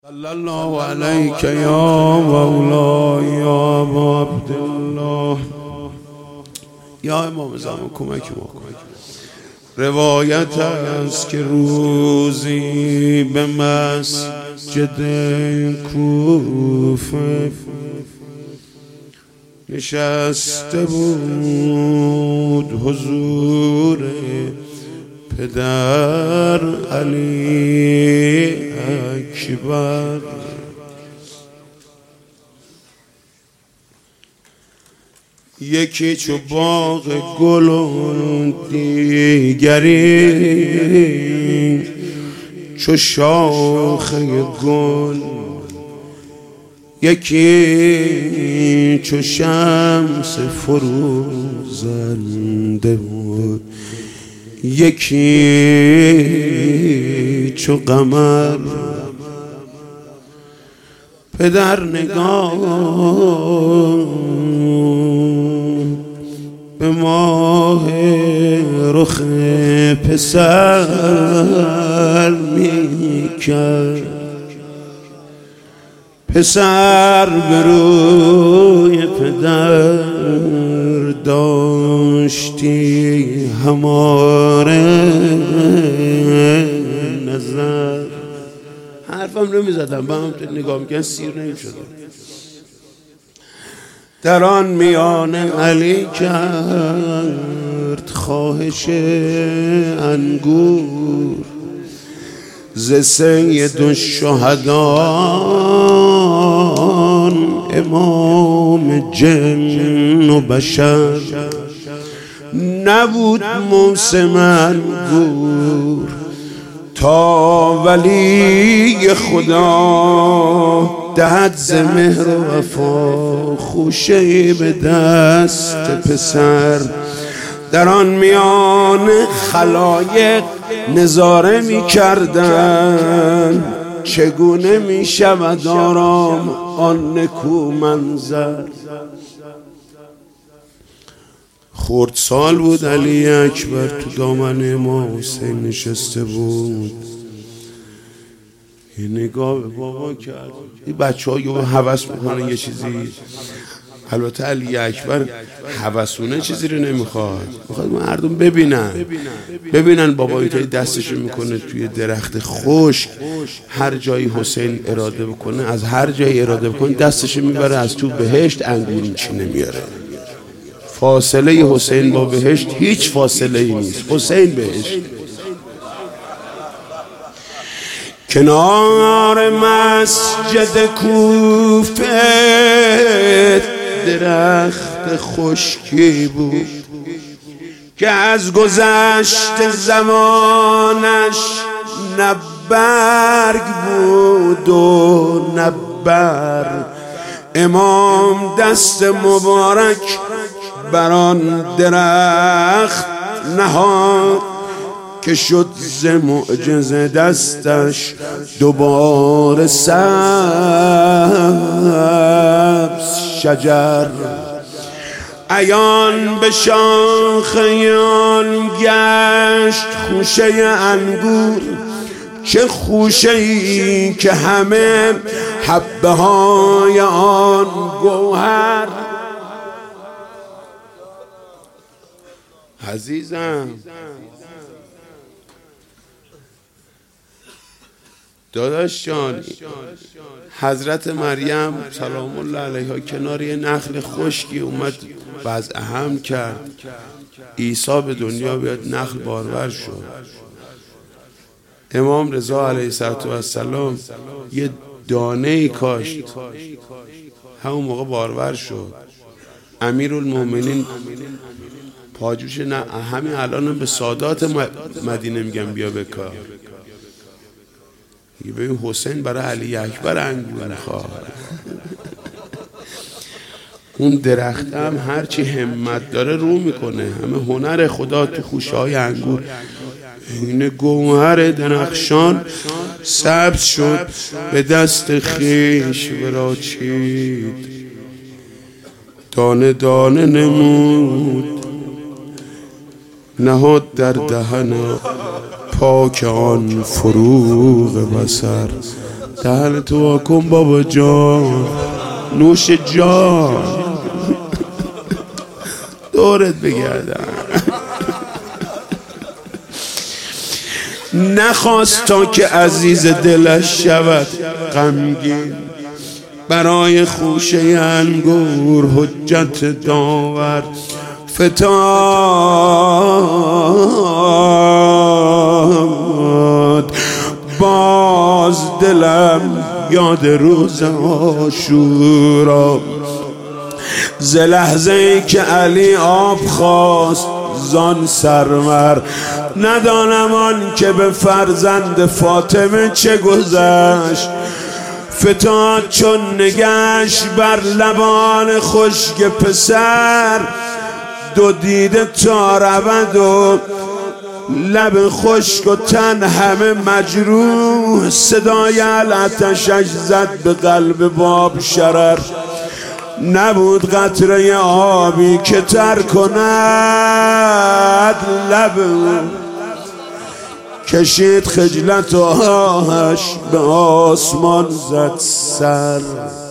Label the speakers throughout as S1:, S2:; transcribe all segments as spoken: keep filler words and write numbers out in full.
S1: صلی الله علیک یا مولا یا ابا عبدالله. یا امام زمان کمک ما کن. روایت است که روزی به مسجد کوفه نشسته بود حضور پدر علی اکبر. یکی چو باغ گل و دیگری چو شاخه گل، یکی چو شمس فروزنده بود، یکی چو قمر. پدر نگاه به ماه رخ پسر می کرد. پسر به روی پدر داشتی هماره نظر. حرفم نمی زدم، با هم نگاه میکنم سیر نمی شدم. در آن میان علی کرد خواهش انگور ز سید الشهدان امام جن و بشر. نبود موسم انگور تا ولی خدا دهد ز مهر و وفا خوشه به دست پسر. در آن میان خلایق نظاره می کردن چگونه می شود آرام آن نکو منظر. خردسال بود علی اکبر تو دامن امام حسین نشسته بود. یه نگاه به بابا کرد. این بچه ها یه هوس میکنن یه چیزی. البته علی اکبر هوسونه چیزی رو نمیخواد، میخواد مردم ببینن ببینن بابایی که دستش میکنه توی درخت خشک. هر جایی حسین اراده بکنه، از هر جایی اراده بکنه دستش میبره از تو بهشت انگور میچینه میاره. فاصله حسین با بهشت هیچ فاصله ای نیست. حسین بهشت. کنار مسجد کوفه درخت خشکی بود که از گذشت زمانش نه برگ بود و نه بر. امام دست مبارک بر آن درخت نهاد که شد ز معجزه دستش دوباره سبز شجر. عیان به شاخه آن گشت خوشه انگور، چه خوشه ای که همه حبه های آن گوهر. عزیزم داداش جان، حضرت مریم سلام الله علیها کنار یه نخل خشکی اومد وضع حمل کرد. عیسی به دنیا بیاد نخل بارور شد. امام رضا علیه السلام یه دانه کاشت، همون موقع بارور شد. امیرالمومنین پاجوش نه همین الان به سادات مدینه میگم بیا بکار. ببین حسین برای علی اکبر انگور میخواد. اون درخت هم هرچی همت داره رو میکنه. همه هنر خدا تو خوشه های انگور. این گوهر درخشان سبز شد به دست خیش براچید. دانه دانه نمود نهاد در دهن پاک آن فروغ بصر. دهن تو واکن بابا جان، نوش جان دورت بگردم. نخواست تا که عزیز دلش شود غمگین، برای خوشه انگور حجت داور فتاد. باز دلم یاد روز عاشورا، ز لحظه ای که علی آب خواست زان سرور. ندانم آن که به فرزند فاطمه چه گذشت، فتاد چون نگشت بر لبان خشک پسر. دو دیده تا رود و لب خشک و تن همه مجروح، صدای العطشش زد به قلب باب شرر. نبود قطره آبی که تر کند لب، کشید خجلت و آهش به آسمان زد سر.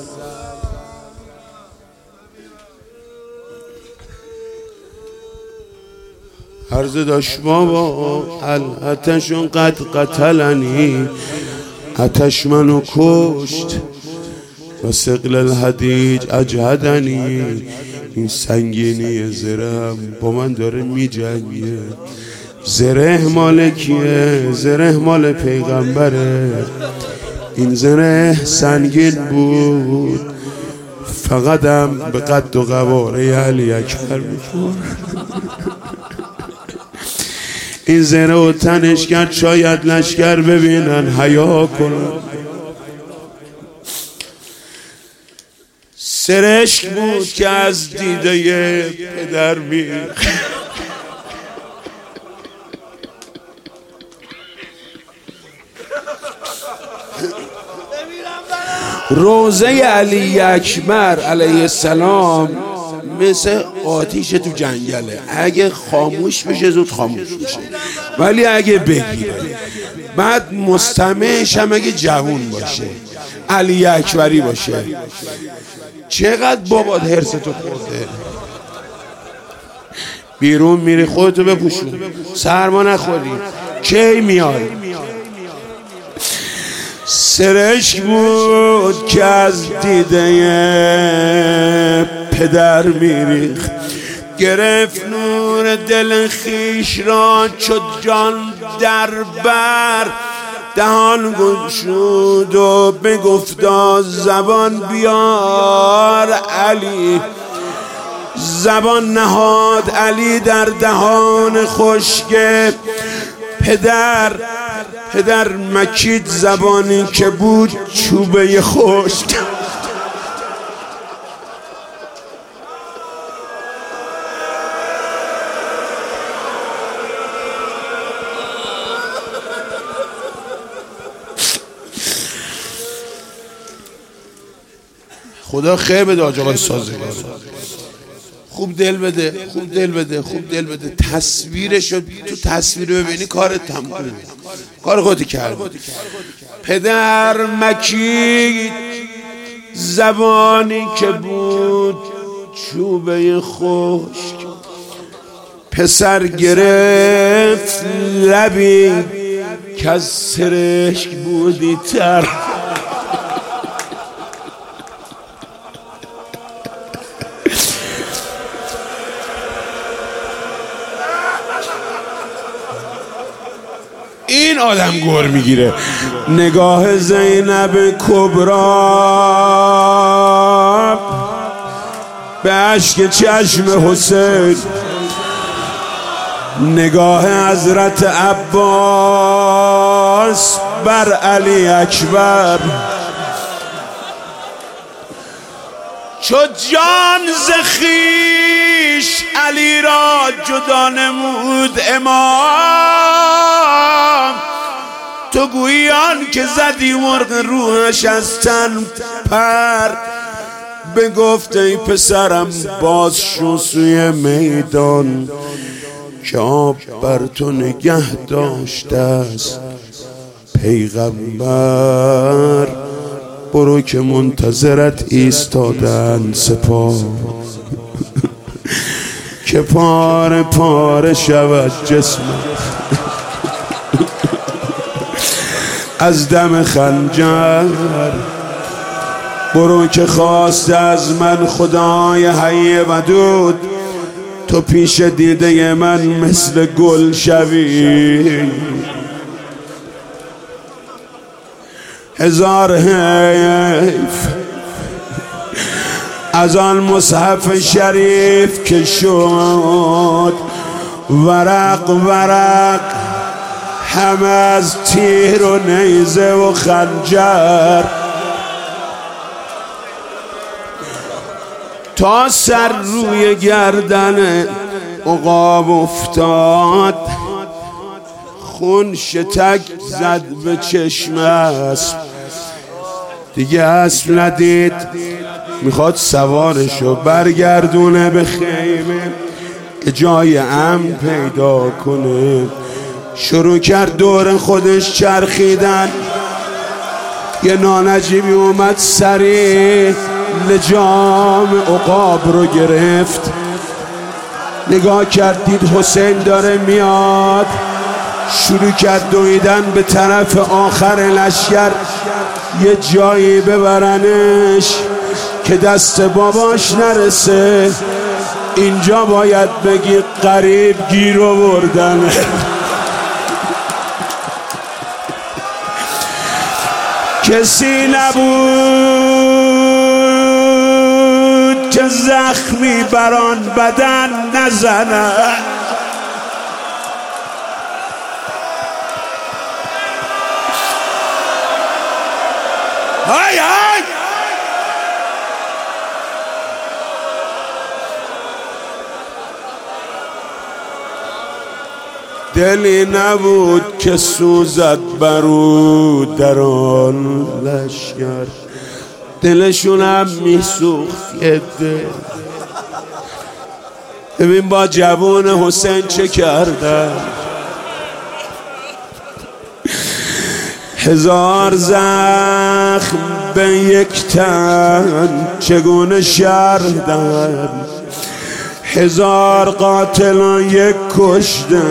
S1: عرض داشت بابا الاتشون قد قتلنی، آتش منو کشت و ثقل الحدیج اجهدنی. این سنگینی زرهم با من داره می جنگه. زره مال کیه؟ زره مال پیغمبره. این زره سنگین بود، فقطم به قد و قواره علی اکبر میخورد. این زره و تنش کرد شاید لشکر ببینن حیا کنن. سرشک بود که از دیده پدر میریخت. روزه علی اکبر علیه السلام مثل آتیش تو جنگله، اگه خاموش بشه زود خاموش میشه، ولی اگه بگیره بعد مستمعش هم اگه جوون باشه علی اکبری باشه. چقدر بابات هرستو خورده، بیرون میری خودتو بپوشون، سرما نخوری، کی میای؟ سرشک بود که از دیده پدر میریخت. گرفت نور دل خیش را چو جان در بر، دهان گشود و بگفتا زبان بیار علی. زبان نهاد علی در دهان خشک پدر. پدر مکید زبانی که بود چوبه خشک. خدا خیر بده آج آقای سازگار، خوب دل بده، خوب دل بده، خوب دل بده. تصویرشو تو تصویر ببینی کارت تمومه، کار خودی کرد. پدر مکید زبانی که بود چوبه خشک. پسر گرفت لبی که از سرشک بودی تر. این آدم گور میگیره. نگاه زینب کبرا به اشک چشم حسین، نگاه حضرت عباس بر علی اکبر. چو جان ز خویش علی را جدا نمود امام، تو گویی آن که زدی مرغ روحش از تن پر. بگفت ای پسرم باز شو سوی میدان، که آب بر تو نگه داشته است پیغمبر. برو که منتظرت ایستادن سپاه که پاره پاره شود جسمت از دم خنجر. برو که خواست از من خدای حی ودود تو پیش دیده من مثل گل شوی. هزار حیف از آن مصحف شریف که شد ورق ورق همه از تیر و نیزه و خنجر. تا سر روی گردن عقاب افتاد خون شتک زد به چشم اسب. دیگه اسب ندید میخواد سوارشو برگردونه به خیمه که جای امن پیدا کنه. شروع کرد دور خودش چرخیدن. یه نانجیبی اومد سریع لجام عقاب رو گرفت. نگاه کرد دید حسین داره میاد. شروع کرد دویدن به طرف آخر لشکر یه جایی ببرنش که دست باباش نرسه. اینجا باید بگی قریب گیر آوردن. کسی نبود که زخمی بران بدن نزنه. های های دلی نبود که سوزد برو در آن لشکر. دلشونم میسوخت یه دل. ببین با جوان حسین چه کردن. هزار زخم به یک تن چگونه شردن. هزار قاتل و یک کشته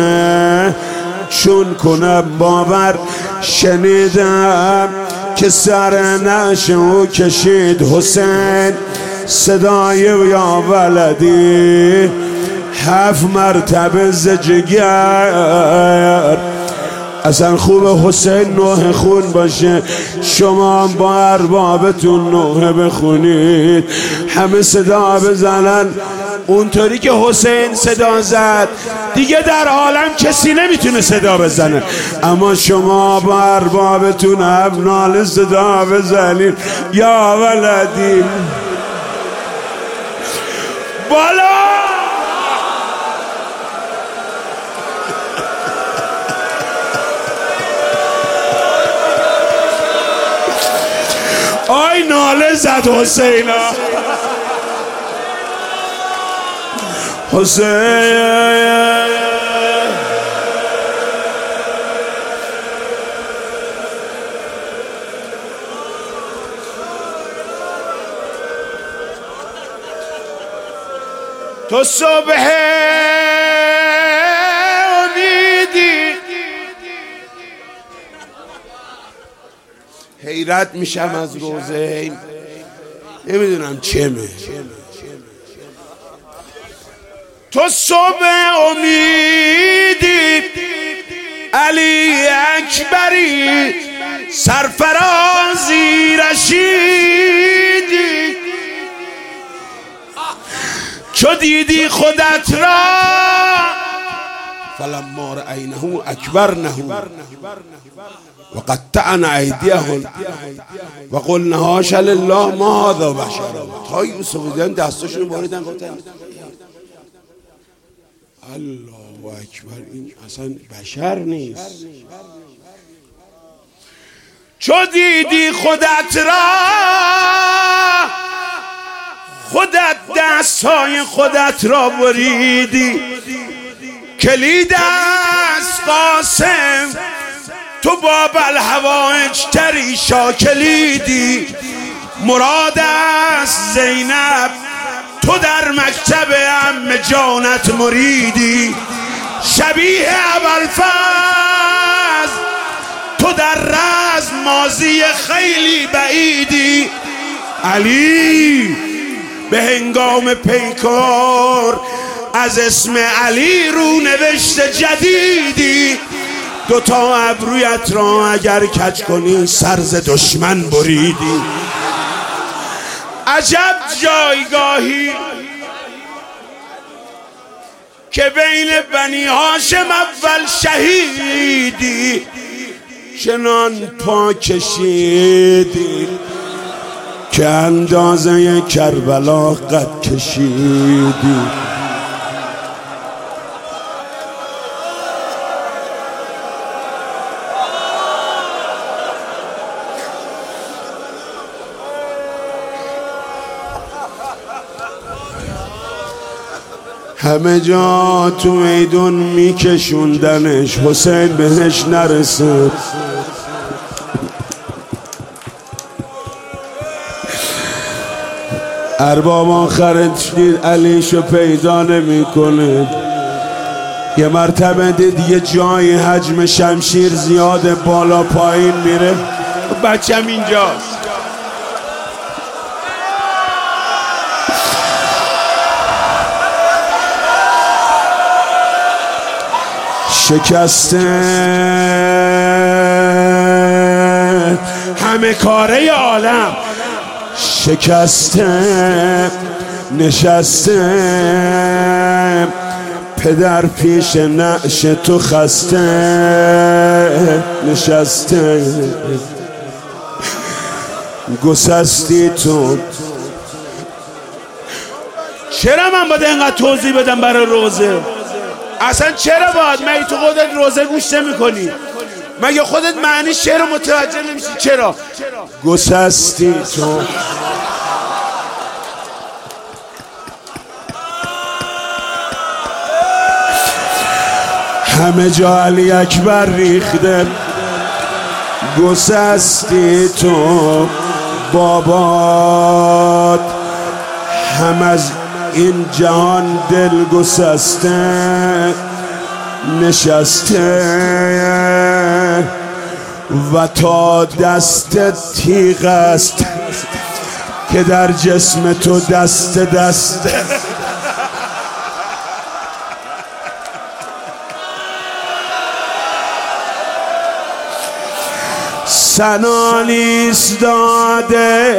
S1: چون کنم باور شنیدم که سر نعش او کشید حسین صدای یا ولدی هفت مرتبه زجگر. اصلا خوب حسین نوح خون باشه. شما با اربابتون نوح بخونید همه صدا بزنن اونطوری که حسین صدا زد. دیگه در عالم کسی نمیتونه صدا بزنه اما شما با اربابتون هم ناله صدا بزنید یا ولدی بالا. آی ناله زد حسینا. حسین تو صبح امیدی. حیرت میشم از روزه نمیدونم چمه. تو صبح امیدی علی اکبری سرفرازی رشیدی. چو دیدی خودت را فلما رأینه اکبرنه و قطعنا ایدیهم و قلنا حاش لله ما هذا بشر. تا یوسف دیدن دستاشونو باریدن گفتن الله اکبر این اصلا بشر نیست. چو دیدی خودت را خودت دستهای خودت را بریدی. کلید از قاسم تو باب الحوائج تری شاکلیدی، مراد است زینب تو در مکتب عم جانت مریدی، شبیه ابوالفضل تو در رزم ماضی خیلی بعیدی، علی به هنگام پیکار از اسم علی رو نوشت جدیدی، دوتا ابرویت را اگر کج کنی سر ز دشمن بریدی. عجب جایگاهی که بین بنی هاشم اول شهیدی، چنان پا کشیدی که اندازه کربلا قد کشیدی. همه جا تو میدون میکشوندنش، حسین بهش نرسید. ارباب آخرت دید علیشو پیدا نمیکنه، یه مرتبه دید یه جای حجم شمشیر زیاده بالا پایین میره، بچم اینجاست. شکسته همه کاره عالم، شکسته نشسته پدر پیش نعش تو خسته نشسته، گسستی تو. چرا من باید اینقدر توضیح بدم برای روزه؟ اصلا چرا باید؟ مگه تو خودت روزه گوش نمی کنی؟ مگه خودت معنی شعر متوجه نمیشی؟ چرا؟ گسستی تو. همه جا علی اکبر ریخته، گسستی تو بابات هم از این جهان دل گسسته نشسته و تا دست تیغ است که در جسم تو دست دست. سنان ایستاده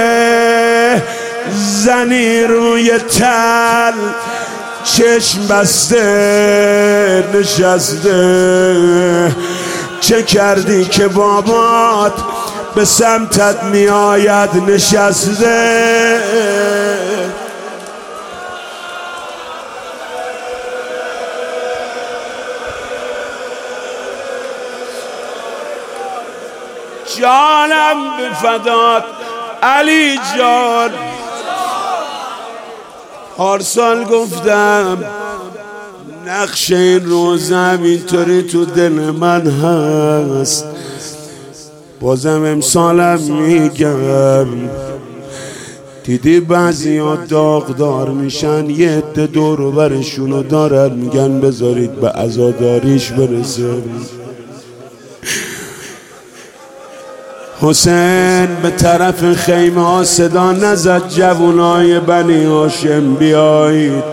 S1: زنی روی تل، چشم بسته نشسته، چه کردی که بابات به سمتت می آید نشسته. جانم به فدات علی جان، پارسال گفتم نقش این روزم اینطوری تو دل من هست، بازم امسالم میگم. دیدی بعضی ها داغدار میشن، یه عده دور و برشونو دارن میگن بذارید به عزاداریش برسه. حسین به طرف خیمه ها صدا نزد جوانای بنی هاشم بیایید.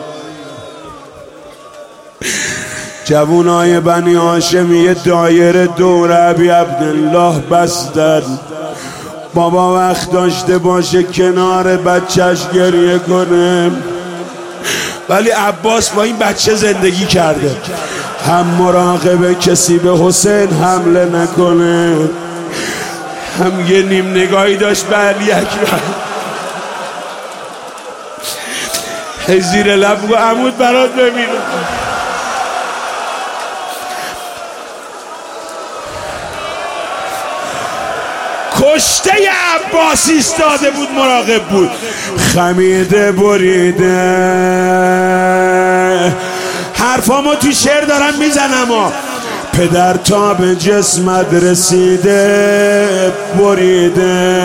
S1: جوانای بنی هاشم یه دایره دور ابی عبدالله بستن. بابا وقت داشته باشه کنار بچهش گریه کنه، ولی عباس با این بچه زندگی کرده، هم مراقبه کسی به حسین حمله نکنه، هم یه نیم نگاهی داشت به علی اکبر. هی زیر لب بگو عمود برات ببینم. کشته عباس ایستاده بود مراقب بود، خمیده بریده. حرفامو تو شعر دارم میزنم ها، پدر تا به جسمت رسیده بریده،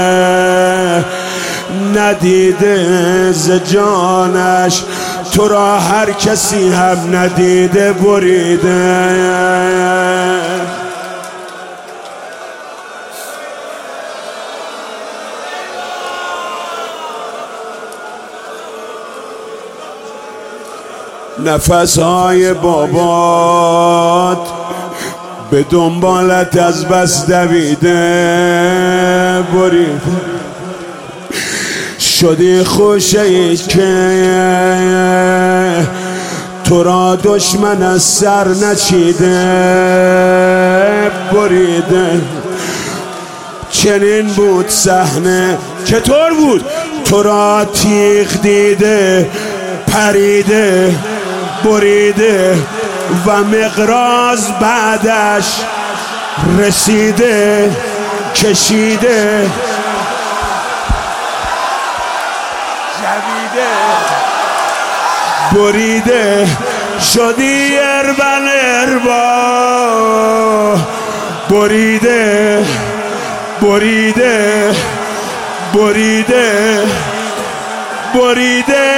S1: ندیده ز جانش تو را هر کسی هم ندیده بریده. نفسهای بابات به دنبالت از بس دویده برید، شدی خوشی که تو را دشمن از سر نچیده بریده. چنین بود صحنه چطور بود؟ تو را تیغ دیده پریده بریده و مقراض بعدش رسیده کشیده جویده بریده، شدی اربن اربا بریده بریده بریده بریده.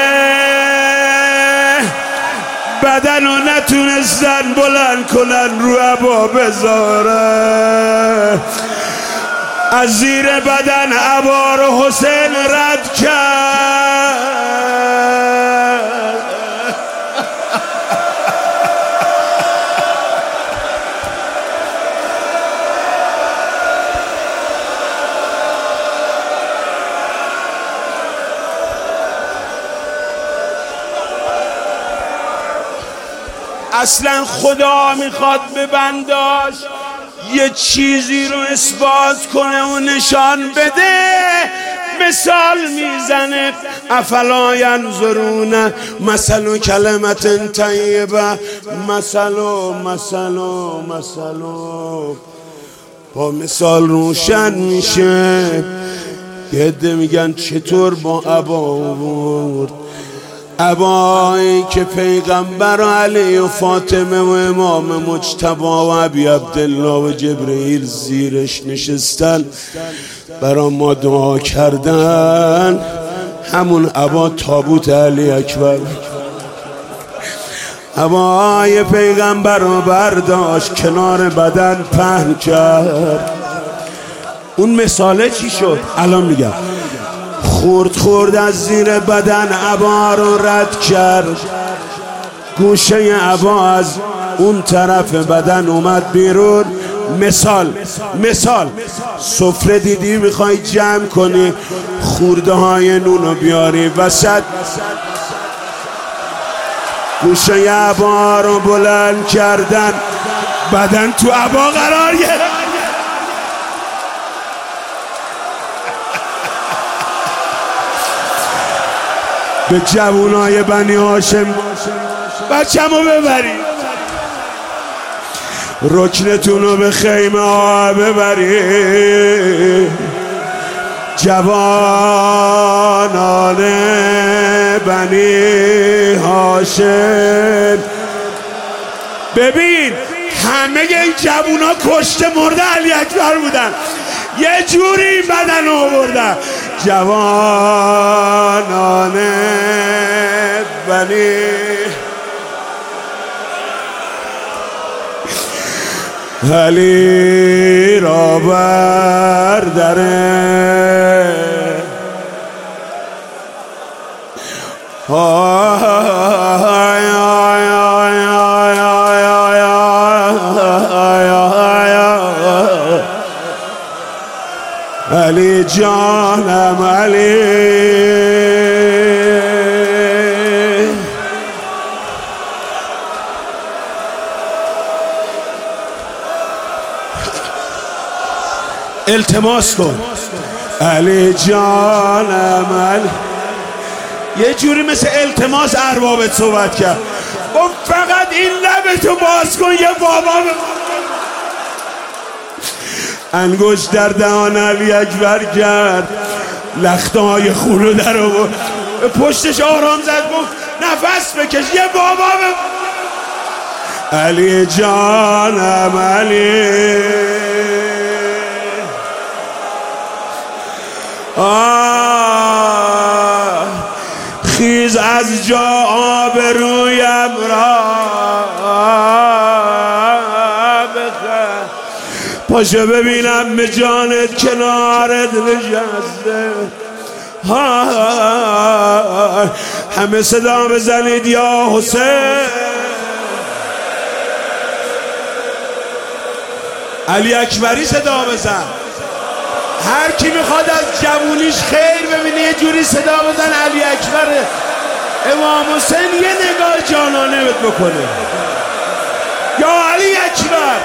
S1: بدن رو نتونستن بلند کنن رو عبا بذارن، از زیر بدن عبا رو حسین رد کرد. اصلا خدا میخواد به بنداش یه چیزی رو اثبات کنه و نشان بده، مثال میزنه. افلا ینظرون مثل کلمت طیبه مثل مثل مثل، با مثال روشن میشه. یه عده میگن چطور با عبا آورد، عبایی که پیغمبر و علی و فاطمه و امام مجتبی و ابی عبدالله و جبرئیل زیرش نشستن برا ما دعا کردن، همون عبا تابوت علی اکبر. عبای پیغمبر رو برداشت کنار بدن پهن کرد. اون مثاله چی شد؟ الان میگم. خورد خورد از زیر بدن عبا رو رد کرد، گوشه عبا از اون طرف بدن اومد بیرون. مثال مثال سفره دیدی میخوای جمع کنی، خورده های نونو بیاری وسط، گوشه عبا رو بلند کردن، بدن تو عبا قرار گرفت. به جوونای بنی هاشم بچه‌مو ببرید، رکنتونو به خیمه ها ببرید، جوانان بنی هاشم. ببین همه این جوونا کشته مرده علی اکبر بودن، یه جوری این بدن آوردن. جوانان بنی علی را برداره، علی جانم علی. التماس کن علی جانم علی. یه جوری مثل التماس اربابت صحبت کرد، گفت فقط این لبتو باز کن یه بابا. انگشت در دهان علی اکبر کرد، لخته های خون رو در آورد، پشتش آرام زد، گفت نفس بکش یه بابا. علی جانم علی آه خیز از جا آبرویم را بخر پاشو ببینم به جانت کنارت نشسته همه صدا بزنید یا حسین علی اکبری صدا بزن هر کی میخواد از جوونیش خیر ببینه یه جوری صدا بزن علی اکبر امام حسین یه نگاه جانانه بهت بکنه یا علی اکبر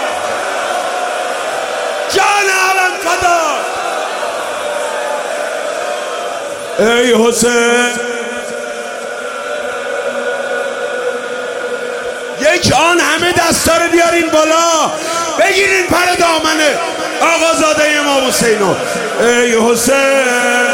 S1: جان علم فدا ای حسین یک آن همه دستا رو بیارین بالا بگیرین پر دامنه آقازاده امام حسینو ای حسین